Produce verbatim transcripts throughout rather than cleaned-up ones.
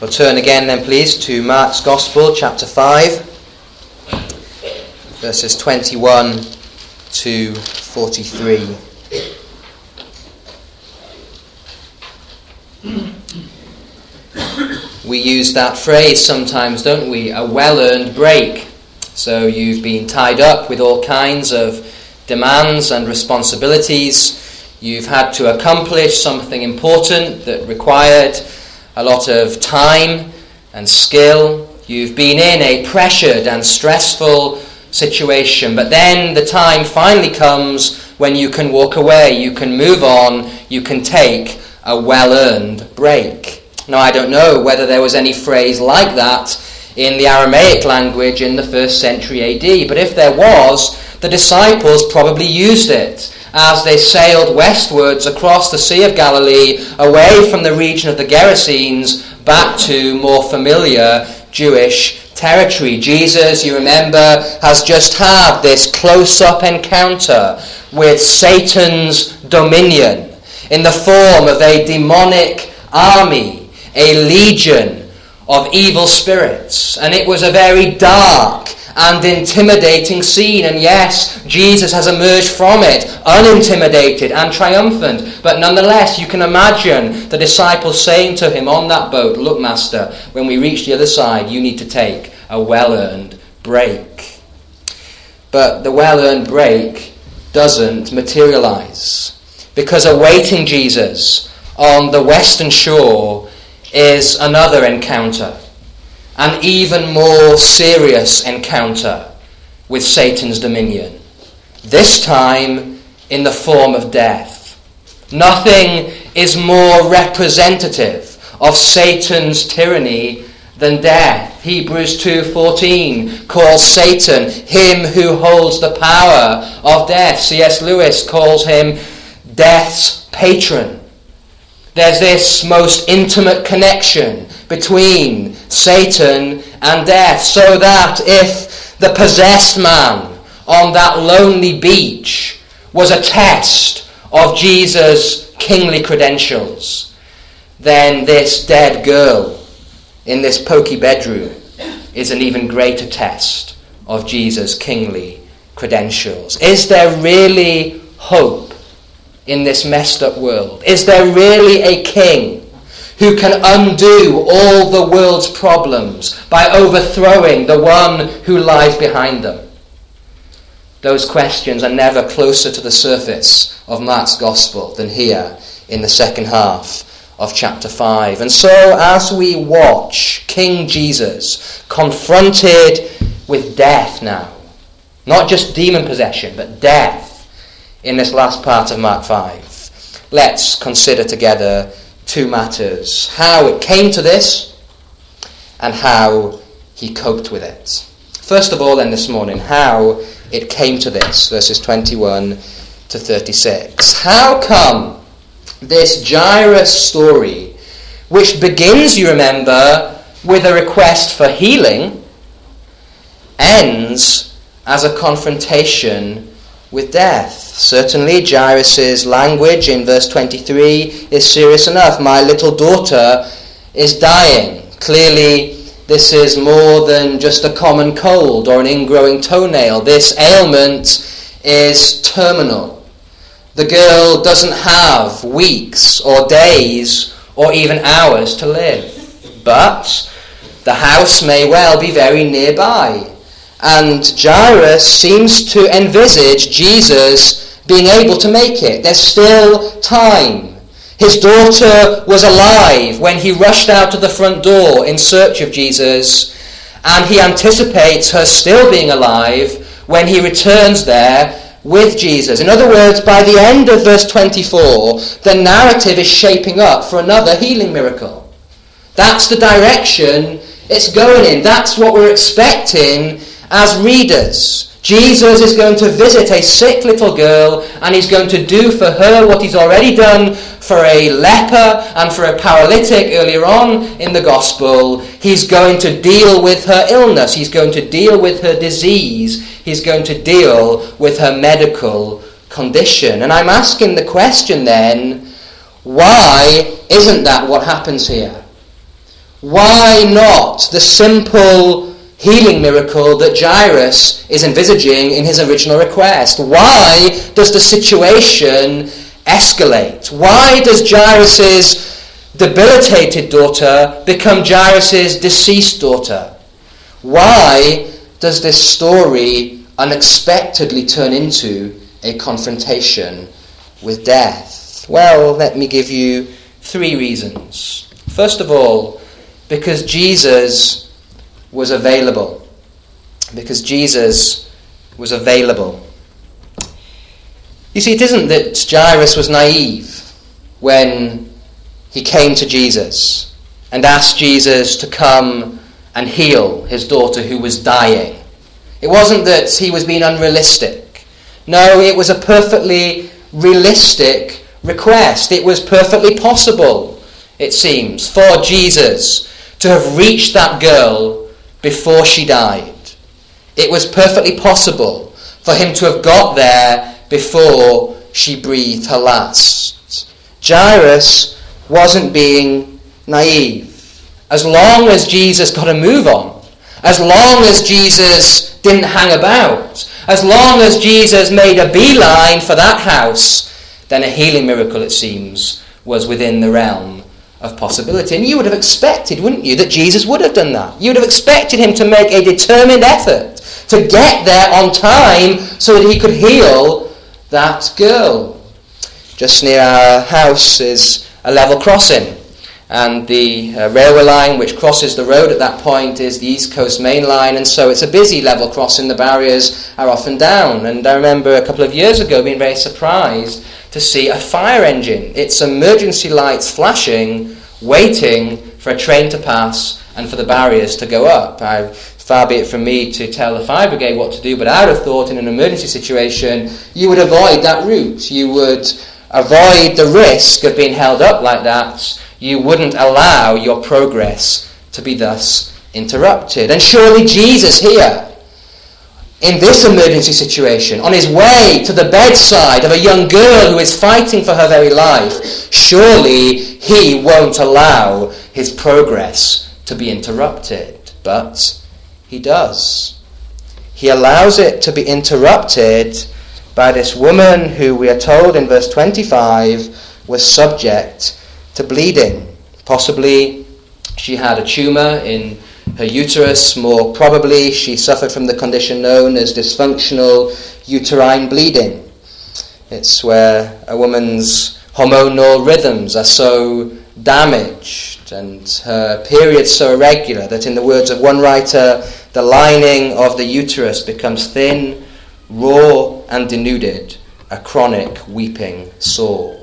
We'll turn again then, please, to Mark's Gospel, chapter five, verses twenty-one to forty-three. We use that phrase sometimes, don't we? A well-earned break. So you've been tied up with all kinds of demands and responsibilities. You've had to accomplish something important that required a lot of time and skill. You've been in a pressured and stressful situation, but then the time finally comes when you can walk away, you can move on, you can take a well-earned break. Now, I don't know whether there was any phrase like that in the Aramaic language in the first century A D, but if there was, the disciples probably used it as they sailed westwards across the Sea of Galilee, away from the region of the Gerasenes, back to more familiar Jewish territory. Jesus, you remember, has just had this close-up encounter with Satan's dominion in the form of a demonic army, a legion of evil spirits. And it was a very dark and intimidating scene, and yes, Jesus has emerged from it unintimidated and triumphant, but nonetheless you can imagine the disciples saying to him on that boat, "Look, Master, when we reach the other side, you need to take a well-earned break." But the well-earned break doesn't materialize, because awaiting Jesus on the western shore is another encounter, an even more serious encounter with Satan's dominion, this time in the form of death. Nothing is more representative of Satan's tyranny than death. Hebrews two fourteen calls Satan him who holds the power of death. C S Lewis calls him death's patron. There's this most intimate connection between Satan and death, so that if the possessed man on that lonely beach was a test of Jesus' kingly credentials, then this dead girl in this poky bedroom is an even greater test of Jesus' kingly credentials. Is there really hope in this messed up world? Is there really a king who can undo all the world's problems by overthrowing the one who lies behind them? Those questions are never closer to the surface of Mark's Gospel than here in the second half of chapter five. And so as we watch King Jesus confronted with death now, not just demon possession, but death in this last part of Mark five, let's consider together two matters: how it came to this and how he coped with it. First of all then this morning, how it came to this, verses twenty-one to thirty-six. How come this Jairus story, which begins, you remember, with a request for healing, ends as a confrontation with death? Certainly Jairus' language in verse twenty-three is serious enough. "My little daughter is dying." Clearly this is more than just a common cold or an ingrowing toenail. This ailment is terminal. The girl doesn't have weeks or days or even hours to live. But the house may well be very nearby. And Jairus seems to envisage Jesus being able to make it. There's still time. His daughter was alive when he rushed out of the front door in search of Jesus, and he anticipates her still being alive when he returns there with Jesus. In other words, by the end of verse twenty-four, the narrative is shaping up for another healing miracle. That's the direction it's going in. That's what we're expecting as readers. Jesus is going to visit a sick little girl, and he's going to do for her what he's already done for a leper and for a paralytic earlier on in the gospel. He's going to deal with her illness. He's going to deal with her disease. He's going to deal with her medical condition. And I'm asking the question then, why isn't that what happens here? Why not the simple healing miracle that Jairus is envisaging in his original request? Why does the situation escalate? Why does Jairus' debilitated daughter become Jairus' deceased daughter? Why does this story unexpectedly turn into a confrontation with death? Well, let me give you three reasons. First of all, because Jesus was available. Because Jesus was available. You see, it isn't that Jairus was naive when he came to Jesus and asked Jesus to come and heal his daughter who was dying. It wasn't that he was being unrealistic. No, it was a perfectly realistic request. It was perfectly possible, it seems, for Jesus to have reached that girl before she died. It was perfectly possible for him to have got there before she breathed her last. Jairus wasn't being naive. As long as Jesus got a move on, as long as Jesus didn't hang about, as long as Jesus made a beeline for that house, then a healing miracle, it seems, was within the realm of possibility. And you would have expected, wouldn't you, that Jesus would have done that. You would have expected him to make a determined effort to get there on time so that he could heal that girl. Just near our house is a level crossing, and the uh, railway line which crosses the road at that point is the East Coast Main Line, and so it's a busy level crossing. The barriers are often down, and I remember a couple of years ago being very surprised to see a fire engine, its emergency lights flashing, waiting for a train to pass and for the barriers to go up. I, far be it from me to tell the fire brigade what to do, but I would have thought in an emergency situation you would avoid that route. You would avoid the risk of being held up like that. You wouldn't allow your progress to be thus interrupted. And surely Jesus here, in this emergency situation, on his way to the bedside of a young girl who is fighting for her very life, surely he won't allow his progress to be interrupted. But he does. He allows it to be interrupted by this woman who, we are told in verse twenty-five, was subject to bleeding. Possibly she had a tumour in her uterus. More probably she suffered from the condition known as dysfunctional uterine bleeding. It's where a woman's hormonal rhythms are so damaged and her periods so irregular that, in the words of one writer, the lining of the uterus becomes thin, raw and denuded, a chronic weeping sore.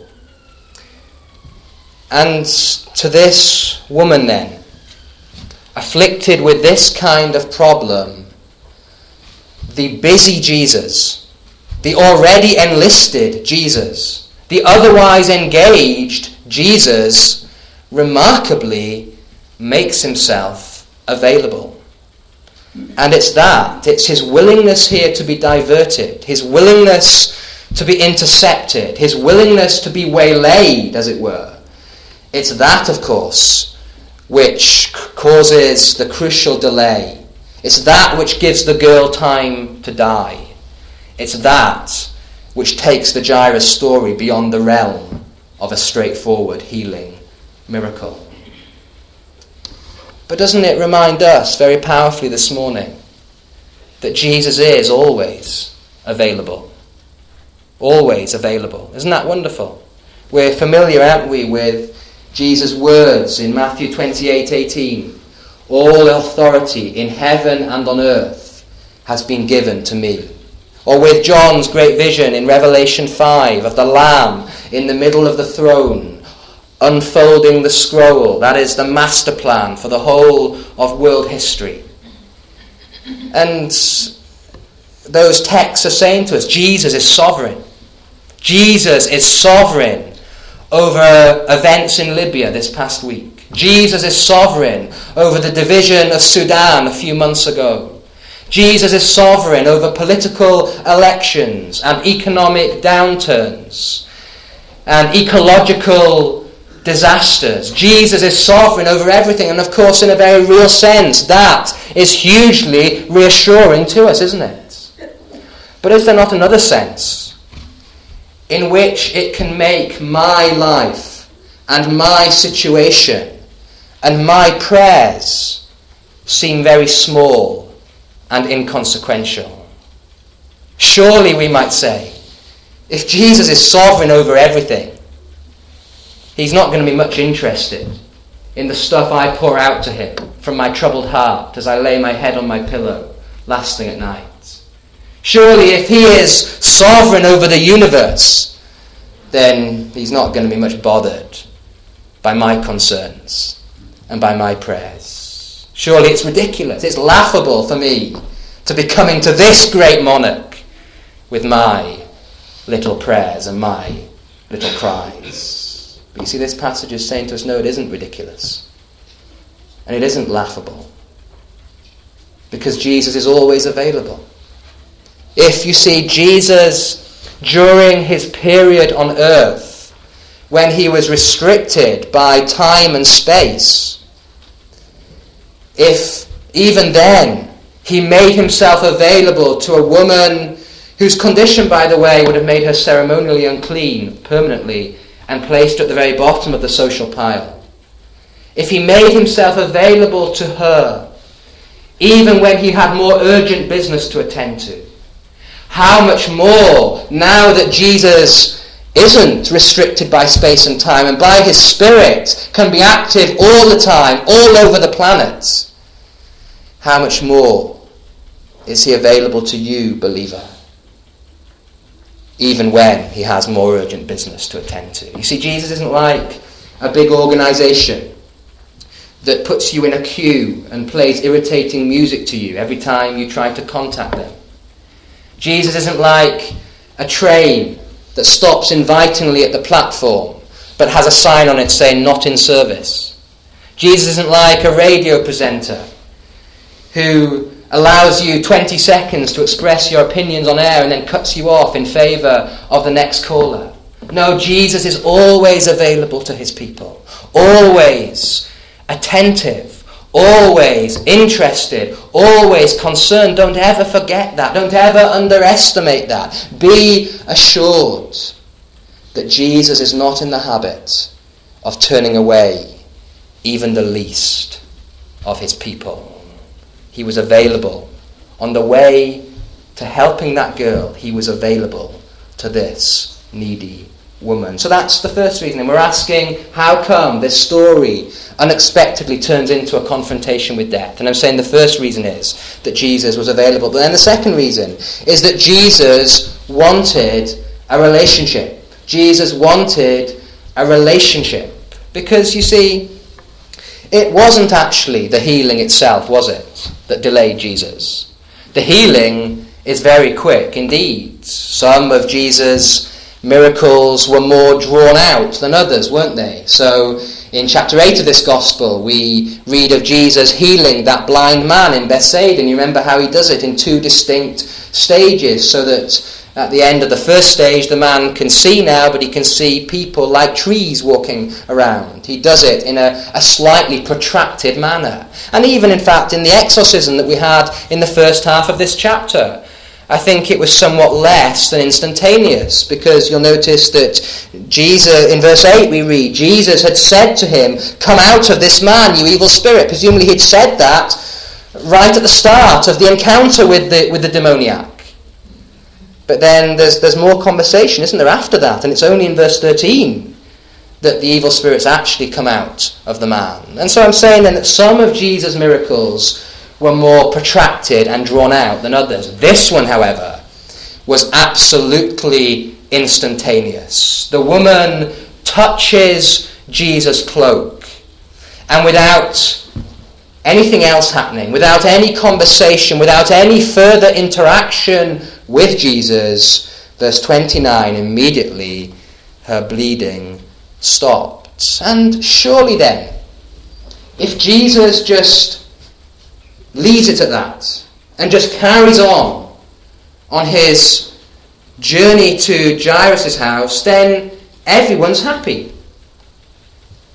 And to this woman then, afflicted with this kind of problem, the busy Jesus, the already enlisted Jesus, the otherwise engaged Jesus, remarkably makes himself available. And it's that, it's his willingness here to be diverted, his willingness to be intercepted, his willingness to be waylaid, as it were. It's that, of course, which causes the crucial delay. It's that which gives the girl time to die. It's that which takes the Jairus story beyond the realm of a straightforward healing miracle. But doesn't it remind us very powerfully this morning that Jesus is always available? Always available. Isn't that wonderful? We're familiar, aren't we, with Jesus' words in Matthew twenty-eight eighteen. All authority in heaven and on earth has been given to me. Or with John's great vision in Revelation five of the Lamb in the middle of the throne, unfolding the scroll. That is the master plan for the whole of world history. And those texts are saying to us, Jesus is sovereign. Jesus is sovereign over events in Libya this past week. Jesus is sovereign over the division of Sudan a few months ago. Jesus is sovereign over political elections and economic downturns and ecological disasters. Jesus is sovereign over everything, and of course, in a very real sense, that is hugely reassuring to us, isn't it? But is there not another sense in which it can make my life and my situation and my prayers seem very small and inconsequential? Surely, we might say, if Jesus is sovereign over everything, he's not going to be much interested in the stuff I pour out to him from my troubled heart as I lay my head on my pillow last thing at night. Surely, if he is sovereign over the universe, then he's not going to be much bothered by my concerns and by my prayers. Surely it's ridiculous, it's laughable for me to be coming to this great monarch with my little prayers and my little cries. But you see, this passage is saying to us, no, it isn't ridiculous. And it isn't laughable. Because Jesus is always available. If you see Jesus during his period on earth, when he was restricted by time and space, if even then he made himself available to a woman whose condition, by the way, would have made her ceremonially unclean permanently and placed at the very bottom of the social pile. If he made himself available to her, even when he had more urgent business to attend to, how much more, now that Jesus isn't restricted by space and time and by his Spirit can be active all the time, all over the planet, how much more is he available to you, believer? Even when he has more urgent business to attend to. You see, Jesus isn't like a big organisation that puts you in a queue and plays irritating music to you every time you try to contact them. Jesus isn't like a train that stops invitingly at the platform but has a sign on it saying not in service. Jesus isn't like a radio presenter who allows you twenty seconds to express your opinions on air and then cuts you off in favour of the next caller. No, Jesus is always available to his people, always attentive, always interested, always concerned. Don't ever forget that. Don't ever underestimate that. Be assured that Jesus is not in the habit of turning away even the least of his people. He was available. On the way to helping that girl, he was available to this needy woman. So that's the first reason. And we're asking, how come this story unexpectedly turns into a confrontation with death? And I'm saying the first reason is that Jesus was available. But then the second reason is that Jesus wanted a relationship. Jesus wanted a relationship. Because, you see, it wasn't actually the healing itself, was it, that delayed Jesus? The healing is very quick indeed. Some of Jesus' miracles were more drawn out than others, weren't they? So in chapter eight of this gospel, we read of Jesus healing that blind man in Bethsaida. And you remember how he does it in two distinct stages, so that at the end of the first stage, the man can see now, but he can see people like trees walking around. He does it in a, a slightly protracted manner. And even, in fact, in the exorcism that we had in the first half of this chapter, I think it was somewhat less than instantaneous, because you'll notice that Jesus, in verse eight we read, Jesus had said to him, "Come out of this man, you evil spirit." Presumably he'd said that right at the start of the encounter with the with the demoniac. But then there's there's more conversation, isn't there, after that? And it's only in verse thirteen that the evil spirits actually come out of the man. And so I'm saying then that some of Jesus' miracles were more protracted and drawn out than others. This one, however, was absolutely instantaneous. The woman touches Jesus' cloak, and without anything else happening, without any conversation, without any further interaction with Jesus, verse twenty-nine, immediately her bleeding stopped. And surely then, if Jesus just leaves it at that and just carries on on his journey to Jairus' house, then everyone's happy.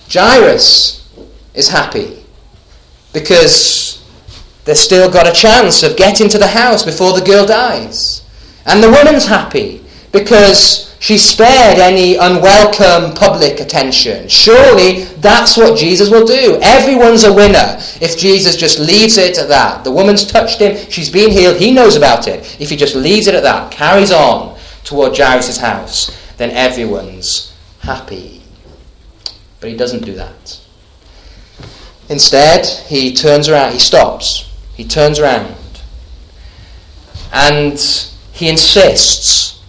Jairus is happy because they've still got a chance of getting to the house before the girl dies. And the woman's happy because she spared any unwelcome public attention. Surely that's what Jesus will do. Everyone's a winner if Jesus just leaves it at that. The woman's touched him, she's been healed, he knows about it. If he just leaves it at that, carries on toward Jairus' house, then everyone's happy. But he doesn't do that. Instead, he turns around, he stops, he turns around, and he insists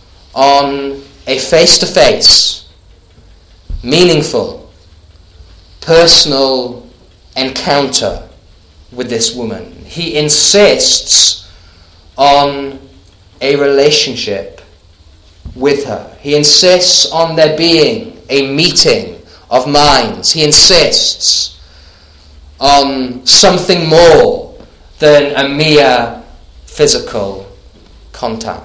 on a face-to-face, meaningful, personal encounter with this woman. He insists on a relationship with her. He insists on there being a meeting of minds. He insists on something more than a mere physical contact.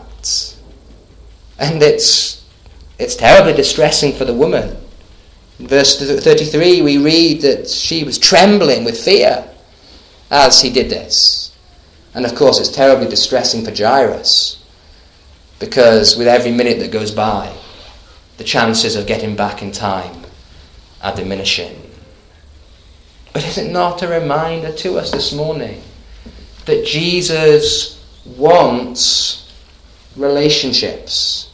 And it's it's terribly distressing for the woman. In verse thirty-three, we read that she was trembling with fear as he did this. And of course, it's terribly distressing for Jairus, because with every minute that goes by, the chances of getting back in time are diminishing. But is it not a reminder to us this morning that Jesus wants relationships?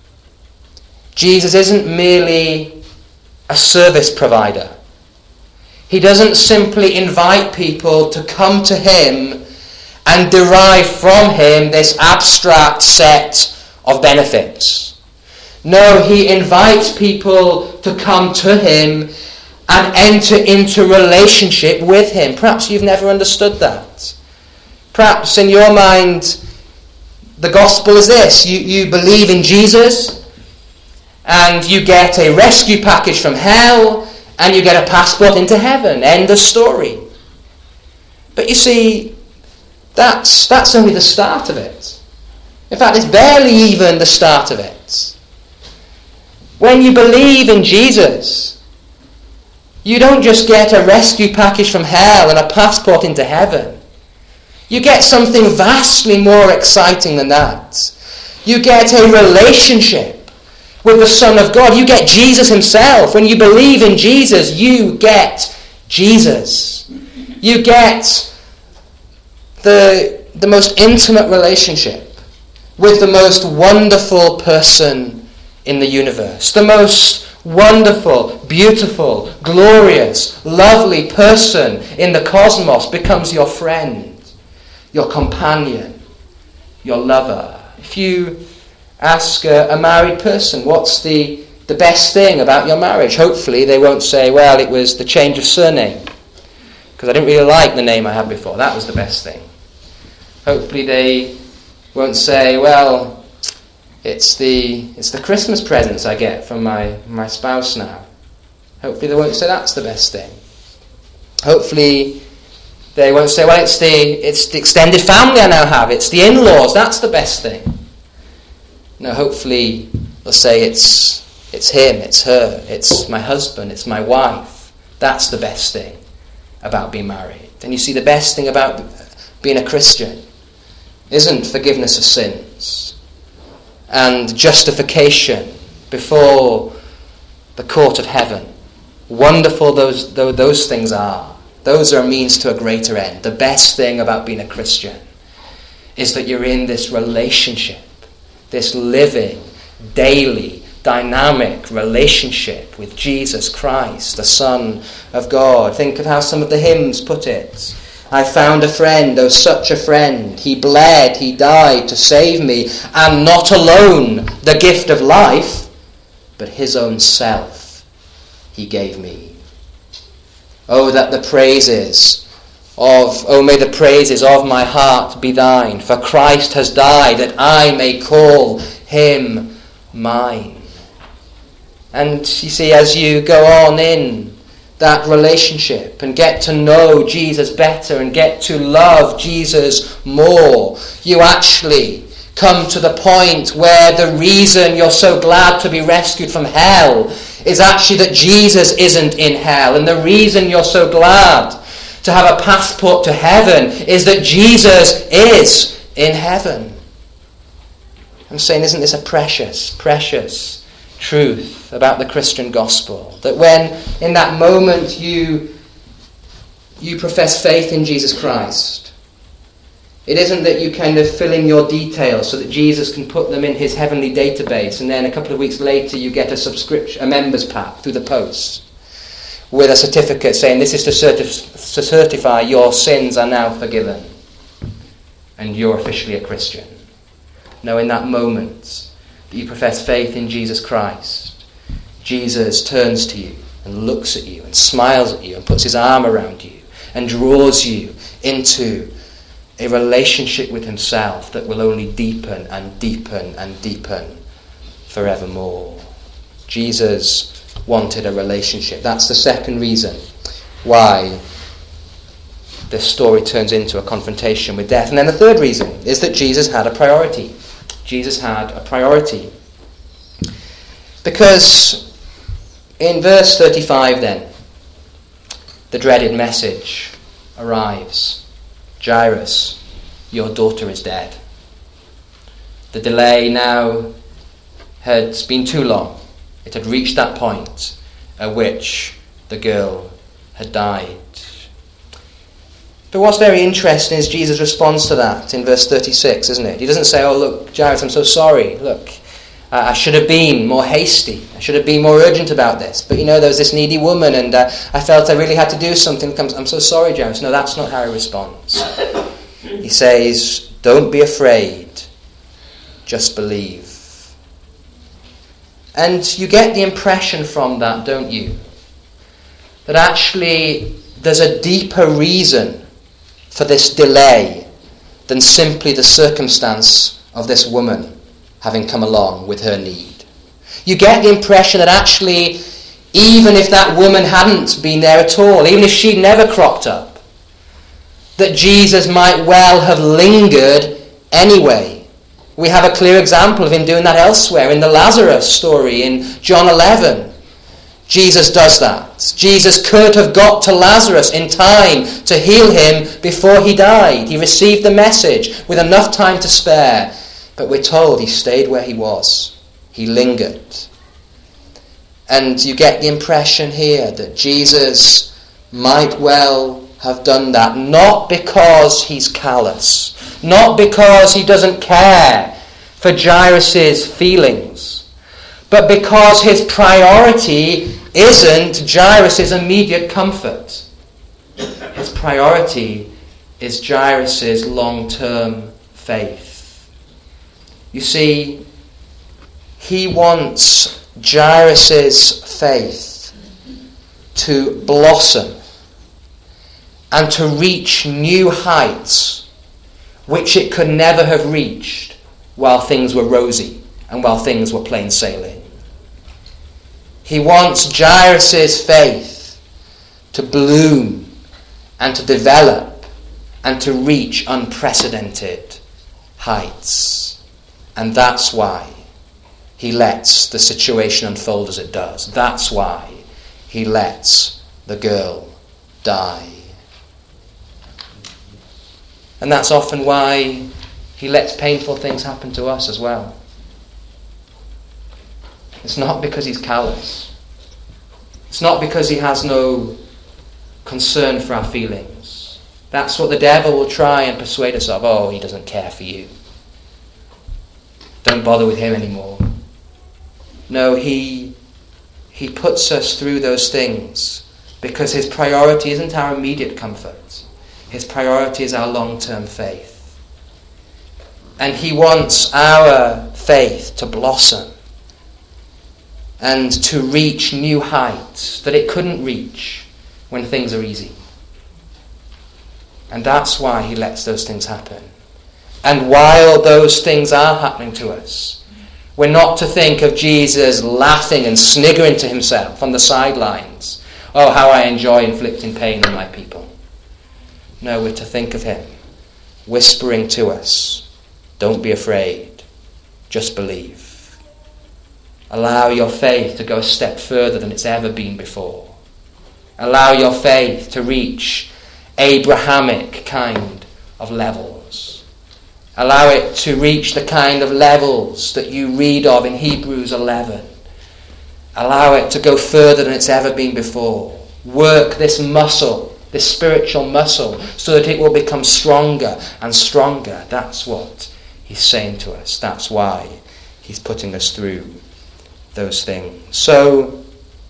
Jesus isn't merely a service provider. He doesn't simply invite people to come to him and derive from him this abstract set of benefits. No, he invites people to come to him and enter into relationship with him. Perhaps you've never understood that. Perhaps in your mind, the gospel is this. You, you believe in Jesus, and you get a rescue package from hell, and you get a passport into heaven. End of story. But you see, that's, that's only the start of it. In fact, it's barely even the start of it. When you believe in Jesus, you don't just get a rescue package from hell and a passport into heaven. You get something vastly more exciting than that. You get a relationship with the Son of God. You get Jesus himself. When you believe in Jesus, you get Jesus. You get the, the most intimate relationship with the most wonderful person in the universe. The most wonderful, beautiful, glorious, lovely person in the cosmos becomes your friend, your companion, your lover. If you ask a, a married person, what's the, the best thing about your marriage? Hopefully they won't say, well, it was the change of surname, because I didn't really like the name I had before. That was the best thing. Hopefully they won't say, well, it's the it's the Christmas presents I get from my, my spouse now. Hopefully they won't say that's the best thing. Hopefully they won't say, well, it's the it's the extended family I now have. It's the in-laws. That's the best thing. No, hopefully they'll say it's it's him, it's her, it's my husband, it's my wife. That's the best thing about being married. And you see, the best thing about being a Christian isn't forgiveness of sins and justification before the court of heaven. Wonderful those though those things are. Those are a means to a greater end. The best thing about being a Christian is that you're in this relationship, this living, daily, dynamic relationship with Jesus Christ, the Son of God. Think of how some of the hymns put it. I found a friend, oh such a friend. He bled, he died to save me, and not alone the gift of life, but his own self he gave me. Oh, that the praises of, oh may the praises of my heart be thine, for Christ has died that I may call him mine. And you see, as you go on in that relationship and get to know Jesus better and get to love Jesus more, you actually come to the point where the reason you're so glad to be rescued from hell is actually that Jesus isn't in hell. And the reason you're so glad to have a passport to heaven is that Jesus is in heaven. I'm saying, isn't this a precious, precious truth about the Christian gospel? That when in that moment you, you profess faith in Jesus Christ, it isn't that you kind of fill in your details so that Jesus can put them in his heavenly database, and then a couple of weeks later you get a subscription, a member's pack through the post with a certificate saying this is to, certif- to certify your sins are now forgiven and you're officially a Christian. No, in that moment that you profess faith in Jesus Christ, Jesus turns to you and looks at you and smiles at you and puts his arm around you and draws you into a relationship with himself that will only deepen and deepen and deepen forevermore. Jesus wanted a relationship. That's the second reason why this story turns into a confrontation with death. And then the third reason is that Jesus had a priority. Jesus had a priority. Because in verse thirty-five then, the dreaded message arrives. Jairus, your daughter is dead. The delay now had been too long. It had reached that point at which the girl had died. But what's very interesting is Jesus' response to that in verse thirty-six, isn't it? He doesn't say, oh, look, Jairus, I'm so sorry. Look, I should have been more hasty. I should have been more urgent about this. But, you know, there was this needy woman and uh, I felt I really had to do something. I'm so sorry, Jairus. No, that's not how he responds. He says, don't be afraid. Just believe. And you get the impression from that, don't you? That actually there's a deeper reason for this delay than simply the circumstance of this woman having come along with her need. You get the impression that actually, even if that woman hadn't been there at all, even if she'd never cropped up, that Jesus might well have lingered anyway. We have a clear example of him doing that elsewhere in the Lazarus story in John eleven. Jesus does that. Jesus could have got to Lazarus in time to heal him before he died. He received the message with enough time to spare. But we're told he stayed where he was. He lingered. And you get the impression here that Jesus might well have done that, not because he's callous, not because he doesn't care for Jairus' feelings, but because his priority isn't Jairus' immediate comfort. His priority is Jairus' long-term faith. You see, he wants Jairus' faith to blossom and to reach new heights which it could never have reached while things were rosy and while things were plain sailing. He wants Jairus' faith to bloom and to develop and to reach unprecedented heights. And that's why he lets the situation unfold as it does. That's why he lets the girl die. And that's often why he lets painful things happen to us as well. It's not because he's callous. It's not because he has no concern for our feelings. That's what the devil will try and persuade us of. Oh, he doesn't care for you. Don't bother with him anymore. No, he, he puts us through those things because his priority isn't our immediate comfort. His priority is our long-term faith. And he wants our faith to blossom and to reach new heights that it couldn't reach when things are easy. And that's why he lets those things happen. And while those things are happening to us, we're not to think of Jesus laughing and sniggering to himself on the sidelines. Oh, how I enjoy inflicting pain on my people. No, we're to think of him whispering to us, don't be afraid, just believe. Allow your faith to go a step further than it's ever been before. Allow your faith to reach Abrahamic kind of levels. Allow it to reach the kind of levels that you read of in Hebrews eleven. Allow it to go further than it's ever been before. Work this muscle, this spiritual muscle, so that it will become stronger and stronger. That's what he's saying to us. That's why he's putting us through those things. So,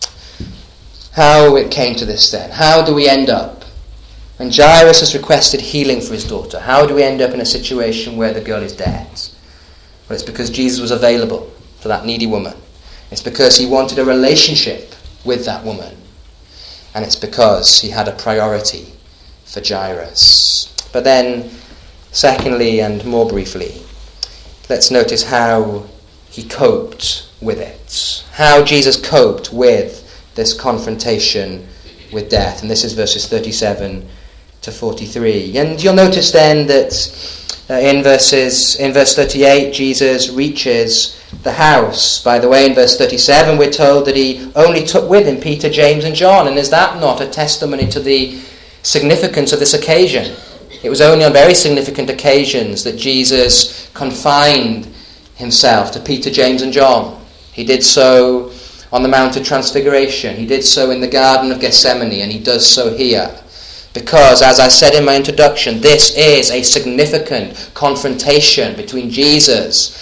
how it came to this then? How do we end up? When Jairus has requested healing for his daughter, how do we end up in a situation where the girl is dead? Well, it's because Jesus was available for that needy woman. It's because he wanted a relationship with that woman. And it's because he had a priority for Jairus. But then, secondly and more briefly, let's notice how he coped with it. How Jesus coped with this confrontation with death. And this is verses thirty-seven to forty-three. And you'll notice then that uh, in verses in verse thirty-eight, Jesus reaches the house. By the way, in verse thirty-seven, we're told that he only took with him Peter, James, and John. And is that not a testimony to the significance of this occasion? It was only on very significant occasions that Jesus confined himself to Peter, James, and John. He did so on the Mount of Transfiguration. He did so in the Garden of Gethsemane, and he does so here. Because, as I said in my introduction, this is a significant confrontation between Jesus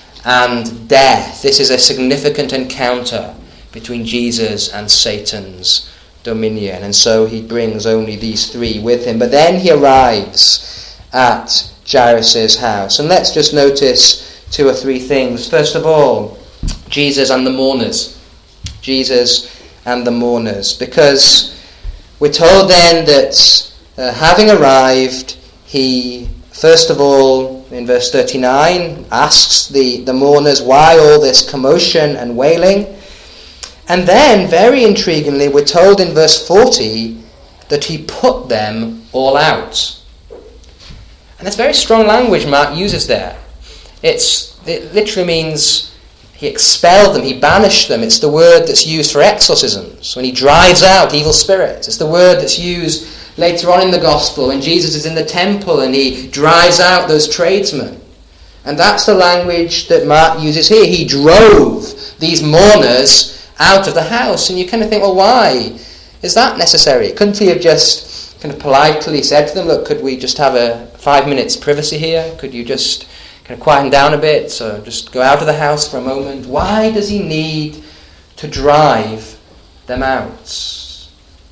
and death. This is a significant encounter between Jesus and Satan's dominion. And so he brings only these three with him. But then he arrives at Jairus' house. And let's just notice two or three things. First of all, Jesus and the mourners. Jesus and the mourners. Because we're told then that uh, having arrived, he first of all, in verse thirty-nine, asks the, the mourners why all this commotion and wailing. And then, very intriguingly, we're told in verse forty that he put them all out. And that's very strong language Mark uses there. It's it literally means he expelled them, he banished them. It's the word that's used for exorcisms, when he drives out evil spirits. It's the word that's used later on in the gospel when Jesus is in the temple and he drives out those tradesmen. And that's the language that Mark uses here. He drove these mourners out of the house. And you kind of think, well, why is that necessary? Couldn't he have just kind of politely said to them, look, could we just have a five minutes privacy here? Could you just kind of quieten down a bit, so just go out of the house for a moment? Why does he need to drive them out?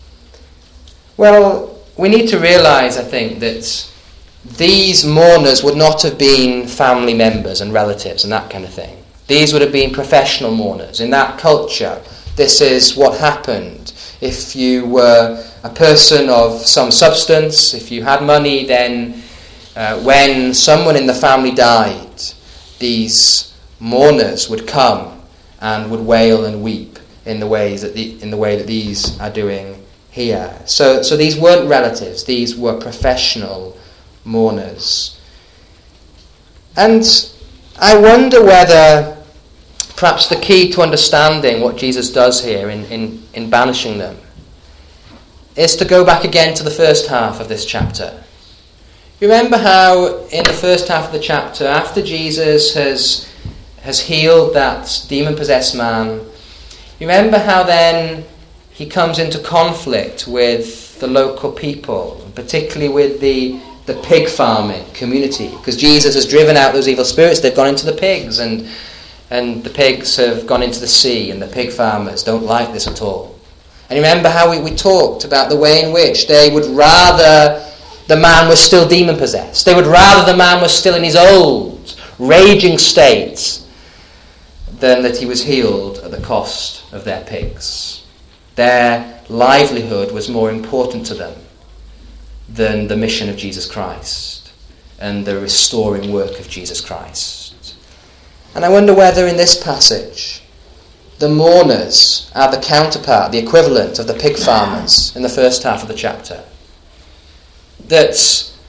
Well, we need to realise, I think, that these mourners would not have been family members and relatives and that kind of thing. These would have been professional mourners. In that culture, this is what happened. If you were a person of some substance, if you had money, then Uh, when someone in the family died, these mourners would come and would wail and weep in the ways that the, in the way that these are doing here. So, so these weren't relatives; these were professional mourners. And I wonder whether perhaps the key to understanding what Jesus does here in, in, in banishing them is to go back again to the first half of this chapter. Remember how in the first half of the chapter, after Jesus has has healed that demon-possessed man, remember how then he comes into conflict with the local people, particularly with the, the pig farming community, because Jesus has driven out those evil spirits. They've gone into the pigs, and and the pigs have gone into the sea, and the pig farmers don't like this at all. And remember how we, we talked about the way in which they would rather the man was still demon-possessed. They would rather the man was still in his old, raging state than that he was healed at the cost of their pigs. Their livelihood was more important to them than the mission of Jesus Christ and the restoring work of Jesus Christ. And I wonder whether in this passage the mourners are the counterpart, the equivalent of the pig farmers in the first half of the chapter. That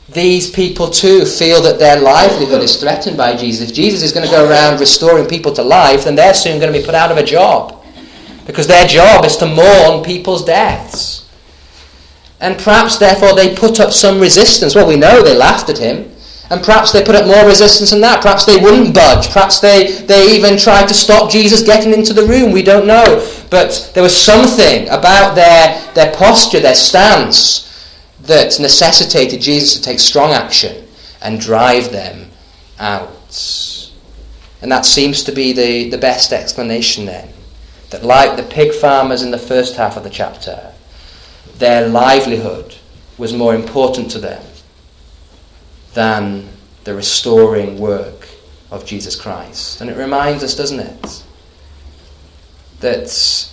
these people too feel that their livelihood is threatened by Jesus. If Jesus is going to go around restoring people to life, then they're soon going to be put out of a job, because their job is to mourn people's deaths. And perhaps therefore they put up some resistance. Well, we know they laughed at him, and perhaps they put up more resistance than that. Perhaps they wouldn't budge. Perhaps they, they even tried to stop Jesus getting into the room. We don't know. But there was something about their, their posture, their stance, that necessitated Jesus to take strong action and drive them out. And that seems to be the, the best explanation then. That like the pig farmers in the first half of the chapter, their livelihood was more important to them than the restoring work of Jesus Christ. And it reminds us, doesn't it, that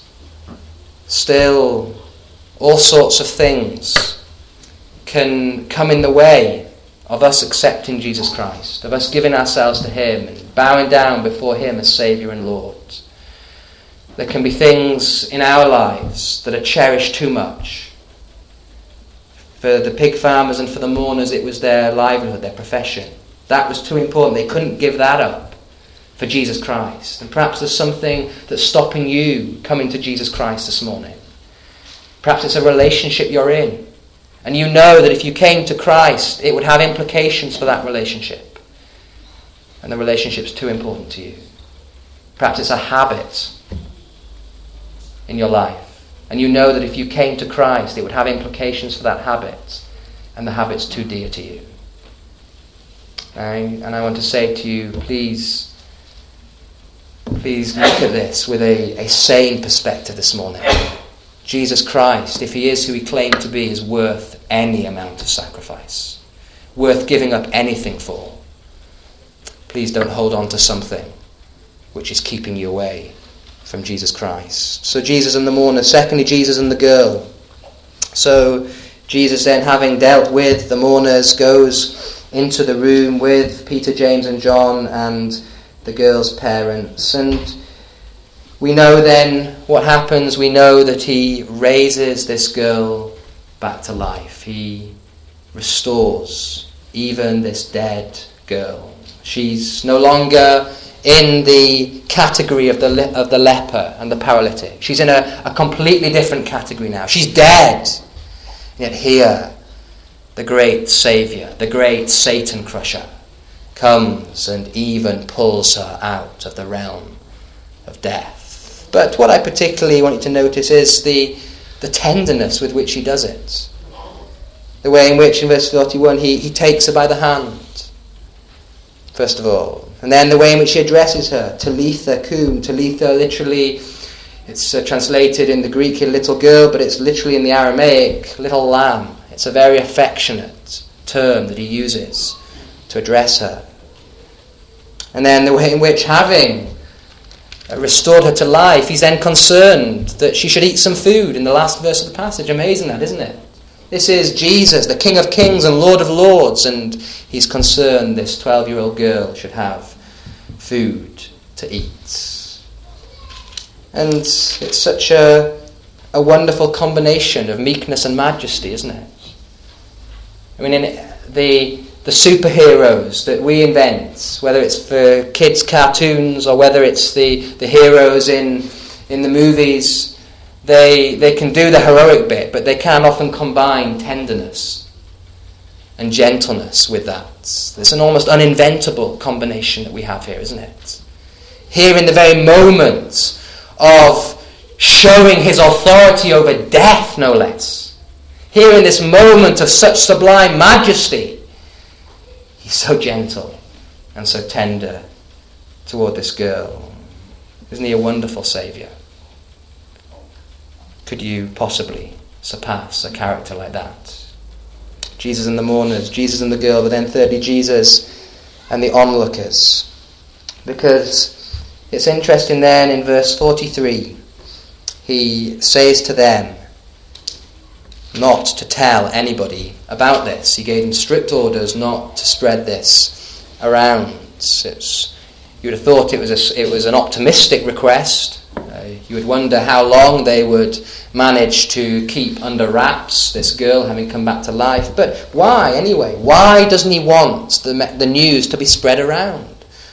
still all sorts of things can come in the way of us accepting Jesus Christ, of us giving ourselves to him and bowing down before him as Saviour and Lord. There can be things in our lives that are cherished too much. For the pig farmers and for the mourners, it was their livelihood, their profession. That was too important. They couldn't give that up for Jesus Christ. And perhaps there's something that's stopping you coming to Jesus Christ this morning. Perhaps it's a relationship you're in, and you know that if you came to Christ, it would have implications for that relationship. And the relationship's too important to you. Perhaps it's a habit in your life. And you know that if you came to Christ, it would have implications for that habit. And the habit's too dear to you. And, and I want to say to you, please, please look at this with a, a sane perspective this morning. Jesus Christ, if he is who he claimed to be, is worth any amount of sacrifice. Worth giving up anything for. Please don't hold on to something which is keeping you away from Jesus Christ. So Jesus and the mourner. Secondly, Jesus and the girl. So Jesus then, having dealt with the mourners, goes into the room with Peter, James and John and the girl's parents. And we know then what happens. We know that he raises this girl back to life. He restores even this dead girl. She's no longer in the category of the le- of the leper and the paralytic. She's in a, a completely different category now. She's dead. Yet here, the great Saviour, the great Satan crusher, comes and even pulls her out of the realm of death. But what I particularly want you to notice is the, the tenderness with which he does it. The way in which, in verse forty-one, he, he takes her by the hand, first of all. And then the way in which he addresses her, Talitha kum. Talitha, literally, it's uh, translated in the Greek here, little girl, but it's literally in the Aramaic, little lamb. It's a very affectionate term that he uses to address her. And then the way in which, having restored her to life, he's then concerned that she should eat some food in the last verse of the passage. Amazing that, isn't it? This is Jesus, the King of Kings and Lord of Lords, and he's concerned this twelve-year-old girl should have food to eat. And it's such a, a wonderful combination of meekness and majesty, isn't it? I mean, in the, the superheroes that we invent, whether it's for kids' cartoons or whether it's the, the heroes in, in the movies, They they can do the heroic bit, but they can often combine tenderness and gentleness with that. There's an almost uninventable combination that we have here, isn't it? Here in the very moment of showing his authority over death, no less. Here in this moment of such sublime majesty, he's so gentle and so tender toward this girl. Isn't he a wonderful Saviour? Could you possibly surpass a character like that? Jesus and the mourners, Jesus and the girl, but then thirdly, Jesus and the onlookers. Because it's interesting then in verse forty-three, he says to them not to tell anybody about this. He gave them strict orders not to spread this around. It's, you would have thought it was a, it was an optimistic request. Uh, Uh, you would wonder how long they would manage to keep under wraps this girl having come back to life. But why, anyway? Why doesn't he want the, the news to be spread around?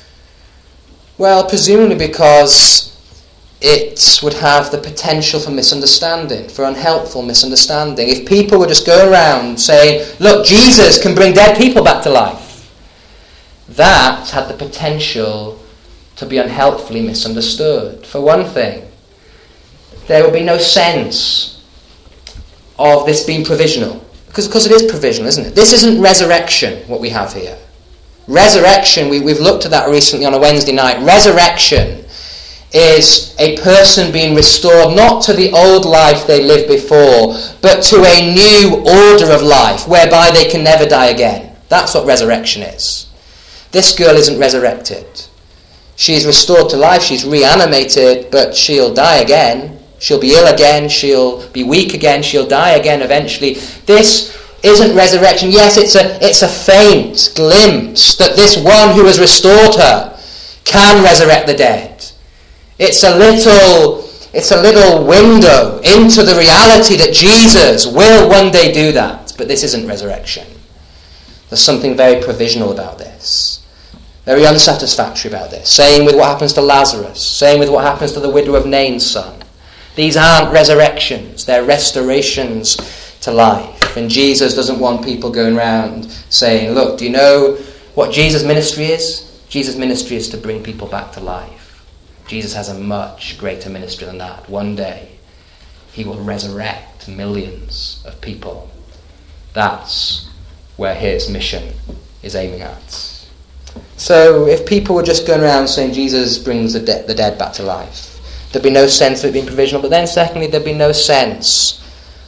Well, presumably because it would have the potential for misunderstanding, for unhelpful misunderstanding. If people were just going around saying, look, Jesus can bring dead people back to life, that had the potential to be unhelpfully misunderstood. For one thing, there would be no sense of this being provisional. Because, because it is provisional, isn't it? This isn't resurrection, what we have here. Resurrection, we, we've looked at that recently on a Wednesday night. Resurrection is a person being restored not to the old life they lived before, but to a new order of life whereby they can never die again. That's what resurrection is. This girl isn't resurrected. She's restored to life, she's reanimated, but she'll die again. She'll be ill again, she'll be weak again, she'll die again eventually. This isn't resurrection. Yes, it's a it's a faint glimpse that this one who has restored her can resurrect the dead. It's a little it's a little window into the reality that Jesus will one day do that. But this isn't resurrection. There's something very provisional about this. Very unsatisfactory about this. Same with what happens to Lazarus. Same with what happens to the widow of Nain's son. These aren't resurrections. They're restorations to life. And Jesus doesn't want people going around saying, look, do you know what Jesus' ministry is? Jesus' ministry is to bring people back to life. Jesus has a much greater ministry than that. One day, he will resurrect millions of people. That's where his mission is aiming at. So if people were just going around saying Jesus brings the, de- the dead back to life, there'd be no sense of it being provisional. But then secondly, there'd be no sense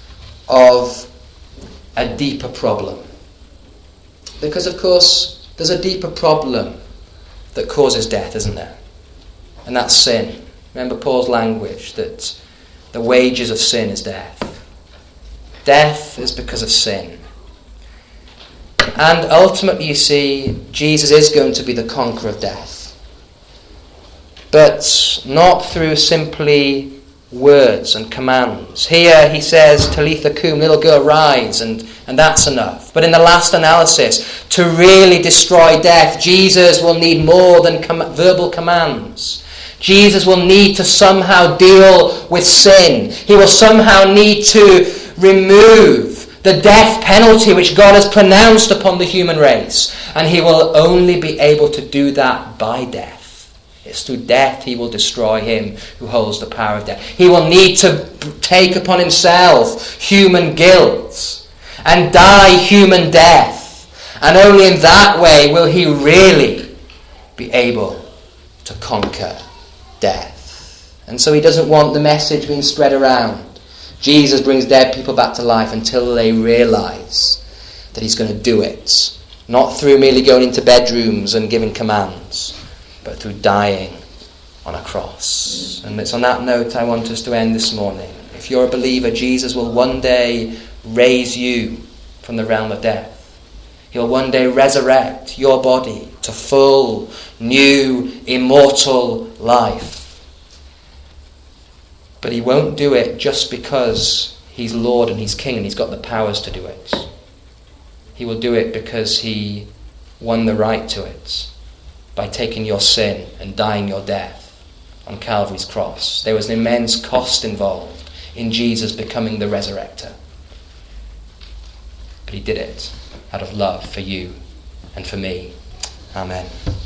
of a deeper problem. Because of course, there's a deeper problem that causes death, isn't there? And that's sin. Remember Paul's language, that the wages of sin is death. Death is because of sin. And ultimately, you see, Jesus is going to be the conqueror of death. But not through simply words and commands. Here he says, Talitha kum, little girl, rise, and, and that's enough. But in the last analysis, to really destroy death, Jesus will need more than com- verbal commands. Jesus will need to somehow deal with sin. He will somehow need to remove the death penalty which God has pronounced upon the human race. And he will only be able to do that by death. It's through death he will destroy him who holds the power of death. He will need to take upon himself human guilt and die human death. And only in that way will he really be able to conquer death. And so he doesn't want the message being spread around. Jesus brings dead people back to life until they realise that he's going to do it. Not through merely going into bedrooms and giving commands, but through dying on a cross. And it's on that note I want us to end this morning. If you're a believer, Jesus will one day raise you from the realm of death. He'll one day resurrect your body to full, new, immortal life. But he won't do it just because he's Lord and he's King and he's got the powers to do it. He will do it because he won the right to it by taking your sin and dying your death on Calvary's cross. There was an immense cost involved in Jesus becoming the resurrector. But he did it out of love for you and for me. Amen.